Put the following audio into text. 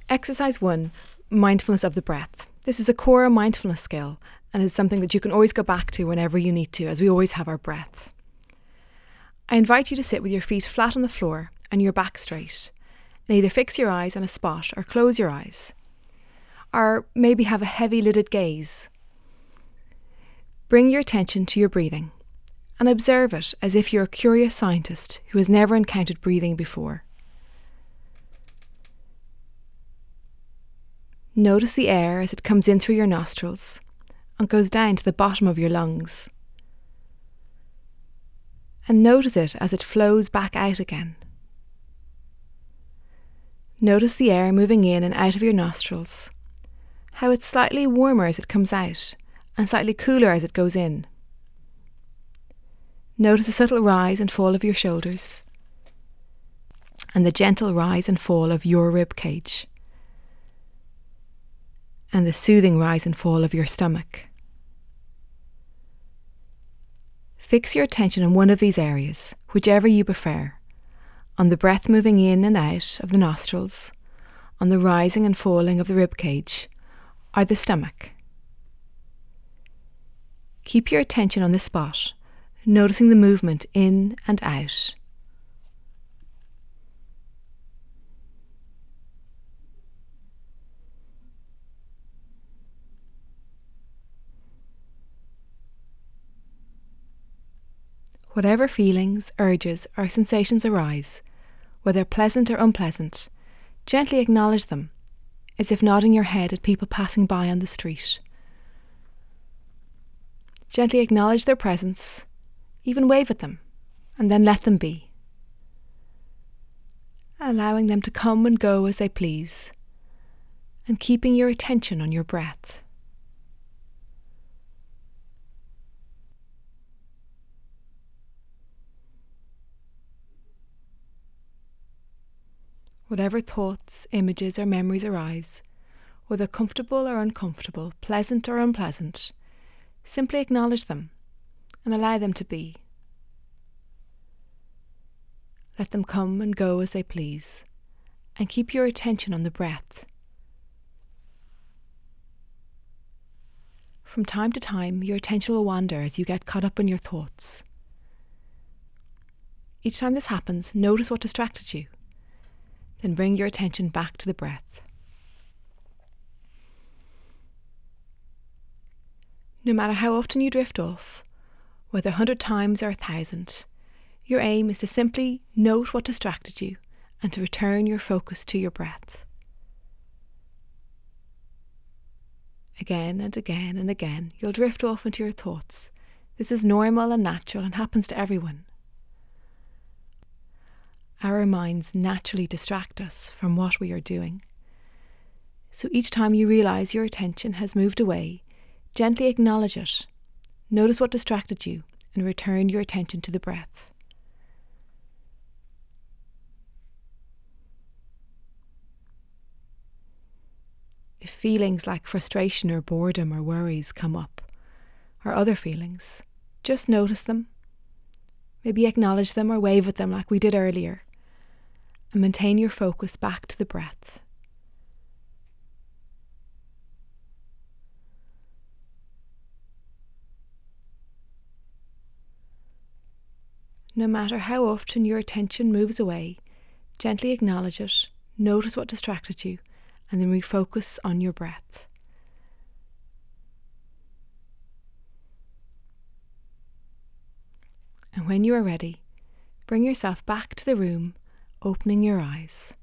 Exercise 1, mindfulness of the breath. This is a core mindfulness skill and is something that you can always go back to whenever you need to, as we always have our breath. I invite you to sit with your feet flat on the floor and your back straight, and either fix your eyes on a spot or close your eyes, or maybe have a heavy lidded gaze. Bring your attention to your breathing and observe it as if you're a curious scientist who has never encountered breathing before. Notice the air as it comes in through your nostrils and goes down to the bottom of your lungs. And notice it as it flows back out again. Notice the air moving in and out of your nostrils, how it's slightly warmer as it comes out and slightly cooler as it goes in. Notice the subtle rise and fall of your shoulders and the gentle rise and fall of your rib cage, and the soothing rise and fall of your stomach. Fix your attention on one of these areas, whichever you prefer, on the breath moving in and out of the nostrils, on the rising and falling of the rib cage, or the stomach. Keep your attention on this spot, noticing the movement in and out. Whatever feelings, urges, or sensations arise, whether pleasant or unpleasant, gently acknowledge them, as if nodding your head at people passing by on the street. Gently acknowledge their presence, even wave at them, and then let them be, allowing them to come and go as they please, and keeping your attention on your breath. Whatever thoughts, images or memories arise, whether comfortable or uncomfortable, pleasant or unpleasant, simply acknowledge them and allow them to be. Let them come and go as they please, and keep your attention on the breath. From time to time, your attention will wander as you get caught up in your thoughts. Each time this happens, notice what distracted you. Then bring your attention back to the breath. No matter how often you drift off, whether 100 times or 1,000, your aim is to simply note what distracted you and to return your focus to your breath. Again and again and again, you'll drift off into your thoughts. This is normal and natural and happens to everyone. Our minds naturally distract us from what we are doing. So each time you realise your attention has moved away, gently acknowledge it. Notice what distracted you and return your attention to the breath. If feelings like frustration or boredom or worries come up, or other feelings, just notice them. Maybe acknowledge them or wave at them like we did earlier, and maintain your focus back to the breath. No matter how often your attention moves away, gently acknowledge it, notice what distracted you, and then refocus on your breath. And when you are ready, bring yourself back to the room, opening your eyes.